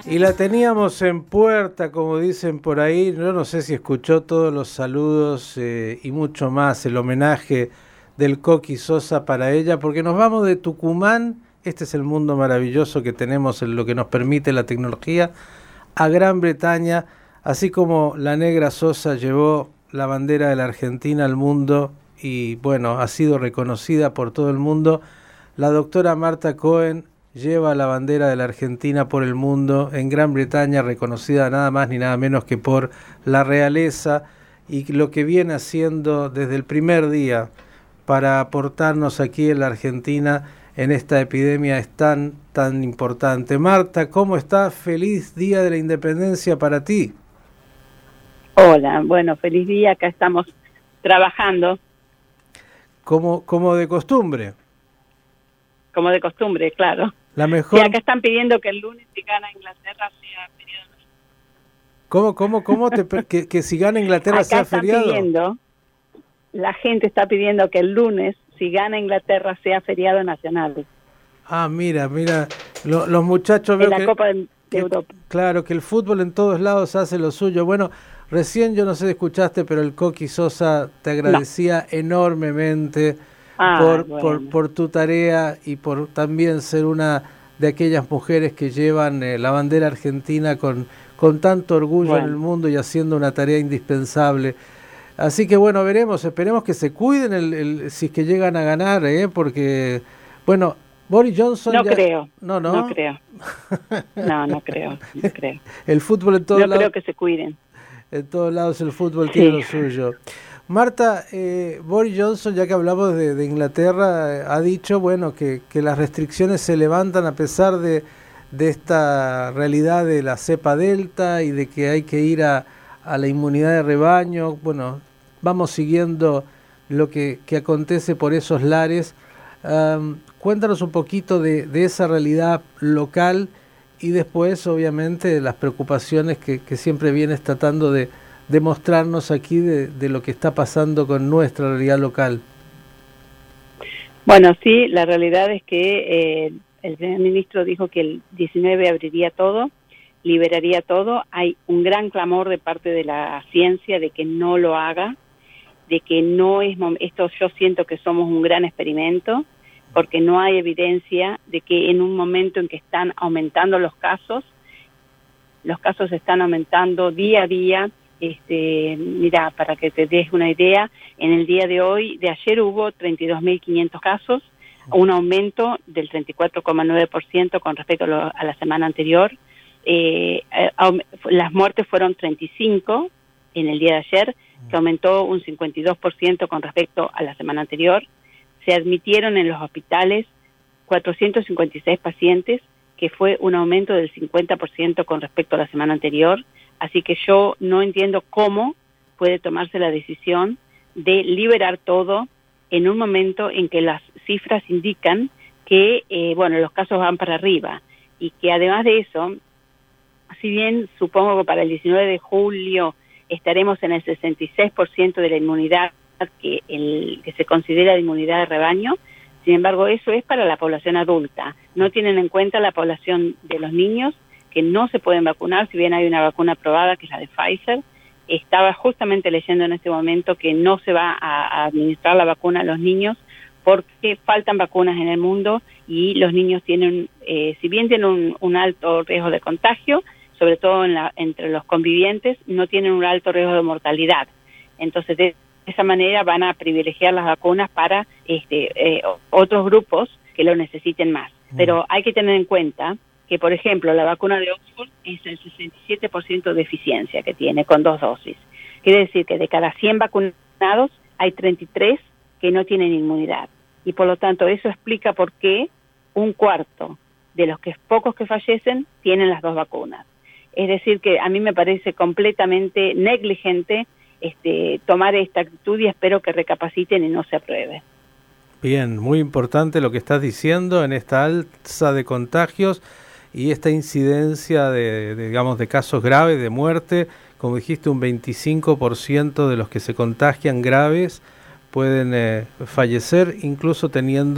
Y la teníamos en puerta, como dicen por ahí. Yo no sé si escuchó todos los saludos y mucho más, el homenaje del Coqui Sosa para ella, porque nos vamos de Tucumán, este es el mundo maravilloso que tenemos, en lo que nos permite la tecnología, a Gran Bretaña, así como la Negra Sosa llevó la bandera de la Argentina al mundo y bueno, ha sido reconocida por todo el mundo. La doctora Marta Cohen lleva la bandera de la Argentina por el mundo en Gran Bretaña, reconocida nada más ni nada menos que por la realeza, y lo que viene haciendo desde el primer día para aportarnos aquí en la Argentina en esta epidemia es tan importante. Marta, ¿cómo estás? Feliz Día de la Independencia para ti. Hola, bueno, feliz día, acá estamos trabajando. Como de costumbre. Como de costumbre, claro. La mejor... Sí, acá están pidiendo que el lunes si gana Inglaterra sea feriado. ¿Cómo? Que si gana Inglaterra acá sea feriado. La gente está pidiendo que el lunes si gana Inglaterra sea feriado nacional. Ah, mira, los muchachos... En la Copa de Europa. Claro, que el fútbol en todos lados hace lo suyo. Bueno, recién yo no sé si escuchaste, pero el Coqui Sosa te agradecía enormemente por tu tarea y por también ser una de aquellas mujeres que llevan la bandera argentina con tanto orgullo en el mundo y haciendo una tarea indispensable. Así que bueno, esperemos que se cuiden si es que llegan a ganar, porque, bueno, Boris Johnson... No creo. No creo. No creo. El fútbol en todos lados... No creo que se cuiden. En todos lados el fútbol tiene lo suyo. Marta, Boris Johnson, ya que hablamos de Inglaterra, ha dicho, bueno, que las restricciones se levantan a pesar de esta realidad de la cepa delta y de que hay que ir a la inmunidad de rebaño. Bueno, vamos siguiendo lo que acontece por esos lares. Cuéntanos un poquito de esa realidad local y después, obviamente, las preocupaciones que siempre vienes tratando de mostrarnos aquí de lo que está pasando con nuestra realidad local. Bueno, sí, la realidad es que el primer ministro dijo que el 19 abriría todo, liberaría todo. Hay un gran clamor de parte de la ciencia de que no lo haga, de que no es esto. Yo siento que somos un gran experimento porque no hay evidencia de que en un momento en que están aumentando los casos están aumentando día a día. Mira, para que te des una idea, en el día de ayer hubo 32.500 casos, un aumento del 34,9% con respecto a la semana anterior. Las muertes fueron 35 en el día de ayer, que aumentó un 52% con respecto a la semana anterior. Se admitieron en los hospitales 456 pacientes, que fue un aumento del 50% con respecto a la semana anterior. Así que yo no entiendo cómo puede tomarse la decisión de liberar todo en un momento en que las cifras indican que, los casos van para arriba. Y que además de eso, si bien supongo que para el 19 de julio estaremos en el 66% de la inmunidad que se considera de inmunidad de rebaño, sin embargo eso es para la población adulta. No tienen en cuenta la población de los niños que no se pueden vacunar, si bien hay una vacuna aprobada que es la de Pfizer. Estaba justamente leyendo en este momento que no se va a administrar la vacuna a los niños porque faltan vacunas en el mundo y los niños tienen, si bien tienen un alto riesgo de contagio, sobre todo entre los convivientes, no tienen un alto riesgo de mortalidad. Entonces, de esa manera van a privilegiar las vacunas para otros grupos que lo necesiten más. Pero hay que tener en cuenta que, por ejemplo, la vacuna de Oxford es el 67% de eficiencia que tiene con 2 dosis. Quiere decir que de cada 100 vacunados hay 33 que no tienen inmunidad. Y por lo tanto eso explica por qué un cuarto de los pocos que fallecen tienen las 2 vacunas. Es decir que a mí me parece completamente negligente tomar esta actitud y espero que recapaciten y no se apruebe. Bien, muy importante lo que estás diciendo en esta alza de contagios y esta incidencia de casos graves, de muerte. Como dijiste, un 25% de los que se contagian graves pueden fallecer, incluso teniendo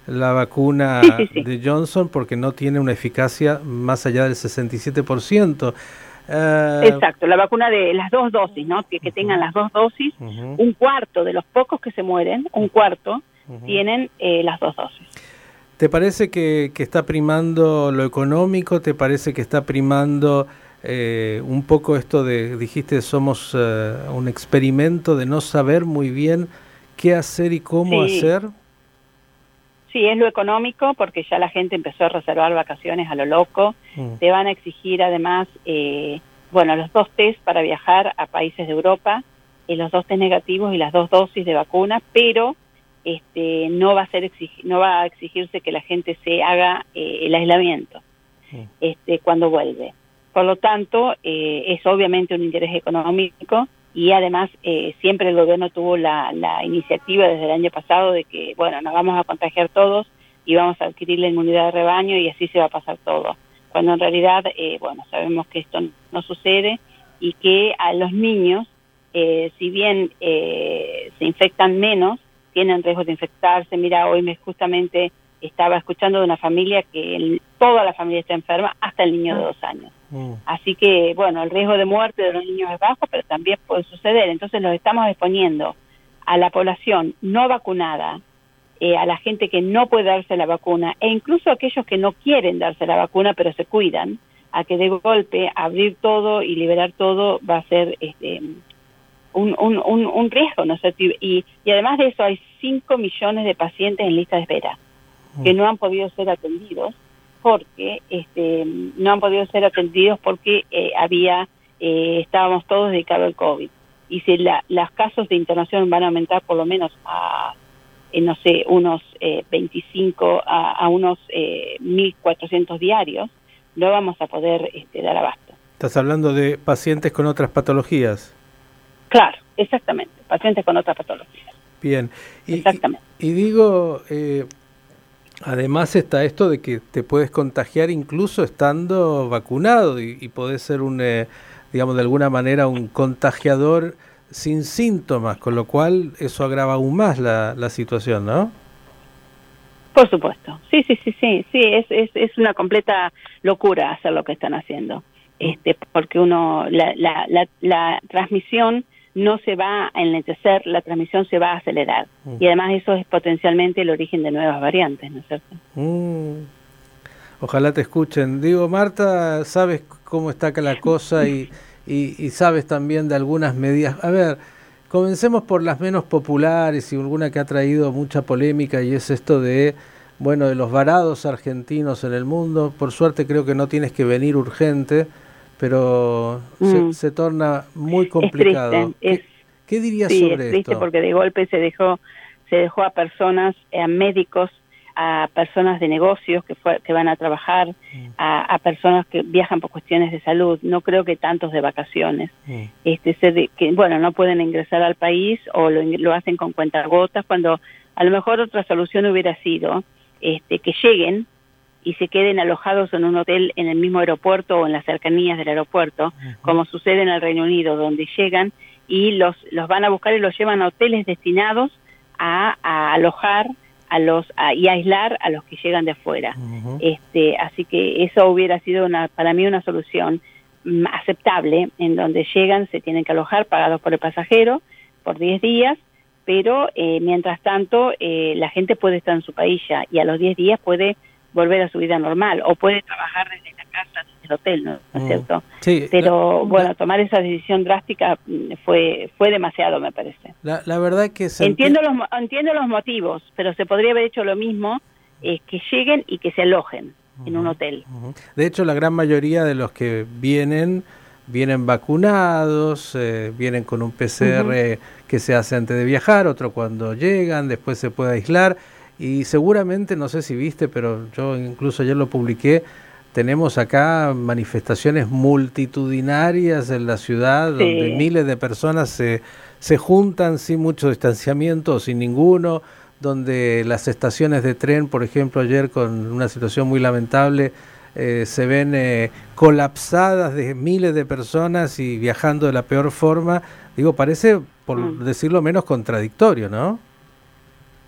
la vacuna sí. de Johnson porque no tiene una eficacia más allá del 67%. Exacto, la vacuna de las 2 dosis, ¿no? Que tengan las 2 dosis, un cuarto de los pocos que se mueren, un cuarto, tienen las 2 dosis. ¿Te parece que está primando lo económico? ¿Te parece que está primando un poco esto de, dijiste, somos un experimento de no saber muy bien qué hacer y cómo hacer? Sí, es lo económico porque ya la gente empezó a reservar vacaciones a lo loco. Te van a exigir además, los 2 test para viajar a países de Europa, los 2 test negativos y las 2 dosis de vacuna, pero no va a exigirse que la gente se haga el aislamiento cuando vuelve. Por lo tanto, es obviamente un interés económico y además siempre el gobierno tuvo la iniciativa desde el año pasado de que, nos vamos a contagiar todos y vamos a adquirir la inmunidad de rebaño y así se va a pasar todo. Cuando en realidad, sabemos que esto no sucede y que a los niños, si bien se infectan menos, tienen riesgo de infectarse. Mira, hoy justamente estaba escuchando de una familia que toda la familia está enferma, hasta el niño de 2 años. Así que, el riesgo de muerte de los niños es bajo, pero también puede suceder. Entonces los estamos exponiendo a la población no vacunada, a la gente que no puede darse la vacuna, e incluso a aquellos que no quieren darse la vacuna, pero se cuidan, a que de golpe abrir todo y liberar todo va a ser un riesgo, ¿no sé? Y además de eso hay 5 millones de pacientes en lista de espera que no han podido ser atendidos porque estábamos todos dedicados al COVID. Y si los casos de internación van a aumentar por lo menos a unos 25 a unos 1.400 diarios, no vamos a poder dar abasto. ¿Estás hablando de pacientes con otras patologías? Claro, exactamente, pacientes con otras patologías. Bien, exactamente. Y digo, además está esto de que te puedes contagiar incluso estando vacunado y podés ser de alguna manera un contagiador sin síntomas, con lo cual eso agrava aún más la situación, ¿no? Por supuesto, sí, es una completa locura hacer lo que están haciendo, porque la transmisión no se va a enlentecer, la transmisión se va a acelerar. Y además eso es potencialmente el origen de nuevas variantes, ¿no es cierto? Ojalá te escuchen. Digo, Marta, sabes cómo está acá la cosa y sabes también de algunas medidas. A ver, comencemos por las menos populares y alguna que ha traído mucha polémica, y es esto de los varados argentinos en el mundo. Por suerte creo que no tienes que venir urgente, pero se torna muy complicado. Es triste, ¿Qué dirías sobre esto? Es triste porque de golpe se dejó a personas, a médicos, a personas de negocios que van a trabajar, a personas que viajan por cuestiones de salud. No creo que tantos de vacaciones. No pueden ingresar al país o lo hacen con cuentagotas, cuando a lo mejor otra solución hubiera sido que lleguen y se queden alojados en un hotel en el mismo aeropuerto o en las cercanías del aeropuerto, como sucede en el Reino Unido, donde llegan y los van a buscar y los llevan a hoteles destinados a alojar y aislar a los que llegan de afuera. Así que eso hubiera sido para mí una solución aceptable, en donde llegan, se tienen que alojar pagados por el pasajero por 10 días, pero mientras tanto la gente puede estar en su país ya, y a los 10 días puede volver a su vida normal, o puede trabajar desde la casa, desde el hotel, ¿no es cierto? Sí, pero tomar esa decisión drástica fue demasiado, me parece. La verdad que entiendo los motivos, pero se podría haber hecho lo mismo, que lleguen y que se alojen en un hotel. De hecho, la gran mayoría de los que vienen vacunados, vienen con un PCR que se hace antes de viajar, otro cuando llegan, después se puede aislar. Y seguramente, no sé si viste, pero yo incluso ayer lo publiqué, tenemos acá manifestaciones multitudinarias en la ciudad, donde miles de personas se juntan sin mucho distanciamiento o sin ninguno, donde las estaciones de tren, por ejemplo, ayer con una situación muy lamentable, se ven colapsadas de miles de personas y viajando de la peor forma. Digo, parece, por decirlo menos, contradictorio, ¿no?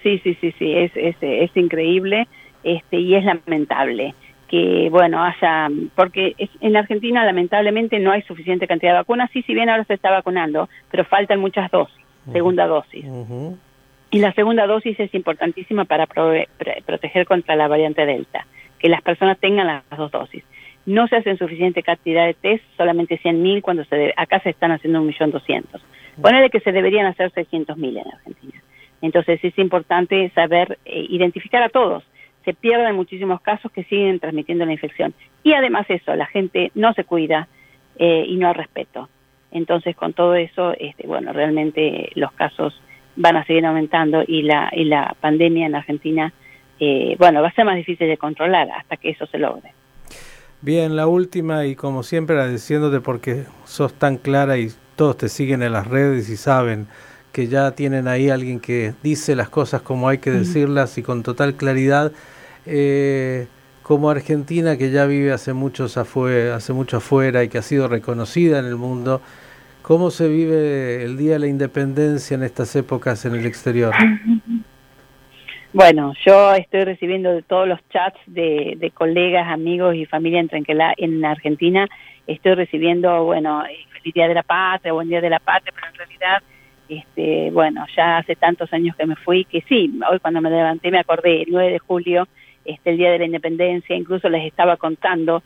Sí, es increíble, y es lamentable que, bueno, porque en Argentina lamentablemente no hay suficiente cantidad de vacunas, sí, si bien ahora se está vacunando, pero faltan muchas dosis, segunda dosis. Y la segunda dosis es importantísima para proteger contra la variante Delta, que las personas tengan las 2 dosis. No se hacen suficiente cantidad de test, solamente 100.000, cuando acá se están haciendo 1.200.000. Ponele que se deberían hacer 600.000 en Argentina. Entonces es importante saber identificar a todos. Se pierden muchísimos casos que siguen transmitiendo la infección. Y además eso, la gente no se cuida y no hay respeto. Entonces con todo eso, bueno, realmente los casos van a seguir aumentando y la pandemia en Argentina, bueno, va a ser más difícil de controlar hasta que eso se logre. Bien, la última, y como siempre agradeciéndote porque sos tan clara y todos te siguen en las redes y saben que ya tienen ahí alguien que dice las cosas como hay que decirlas y con total claridad. Como Argentina, que ya vive hace mucho afuera y que ha sido reconocida en el mundo, ¿cómo se vive el Día de la Independencia en estas épocas en el exterior? Bueno, yo estoy recibiendo de todos los chats de colegas, amigos y familia en Argentina, estoy recibiendo, bueno, feliz Día de la Patria, buen Día de la Patria, pero en realidad, bueno, ya hace tantos años que me fui, que sí, hoy cuando me levanté me acordé, el 9 de julio, el Día de la Independencia, incluso les estaba contando,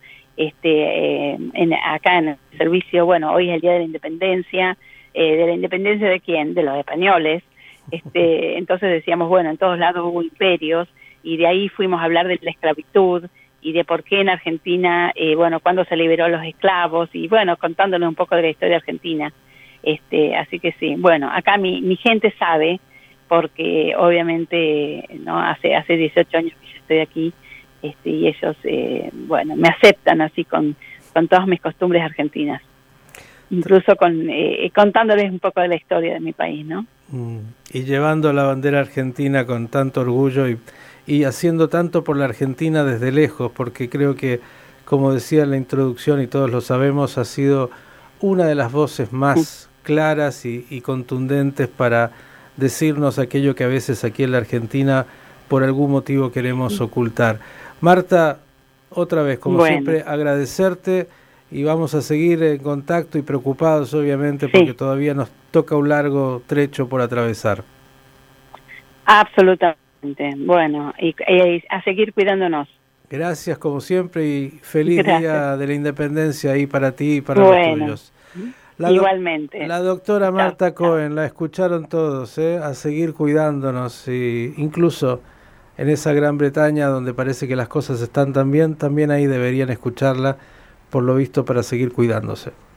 acá en el servicio, bueno, hoy es el Día de la Independencia ¿de quién? De los españoles. Entonces decíamos, bueno, en todos lados hubo imperios y de ahí fuimos a hablar de la esclavitud y de por qué en Argentina, bueno, cuándo se liberó a los esclavos y bueno, contándoles un poco de la historia argentina. Así que sí, bueno, acá mi gente sabe porque obviamente no hace 18 años que yo estoy aquí y ellos, bueno, me aceptan así con todas mis costumbres argentinas. Incluso contándoles un poco de la historia de mi país, ¿no? Y llevando la bandera argentina con tanto orgullo y haciendo tanto por la Argentina desde lejos, porque creo que, como decía en la introducción y todos lo sabemos, ha sido una de las voces más claras y contundentes para decirnos aquello que a veces aquí en la Argentina por algún motivo queremos ocultar. Marta, otra vez, como siempre, agradecerte. Y vamos a seguir en contacto y preocupados, obviamente, porque todavía nos toca un largo trecho por atravesar. Absolutamente. Bueno, y a seguir cuidándonos. Gracias, como siempre, y feliz Día de la Independencia ahí para ti y para los tuyos. Igualmente. La doctora Marta Cohen, la escucharon todos, a seguir cuidándonos, y incluso en esa Gran Bretaña donde parece que las cosas están tan bien, también ahí deberían escucharla, por lo visto, para seguir cuidándose.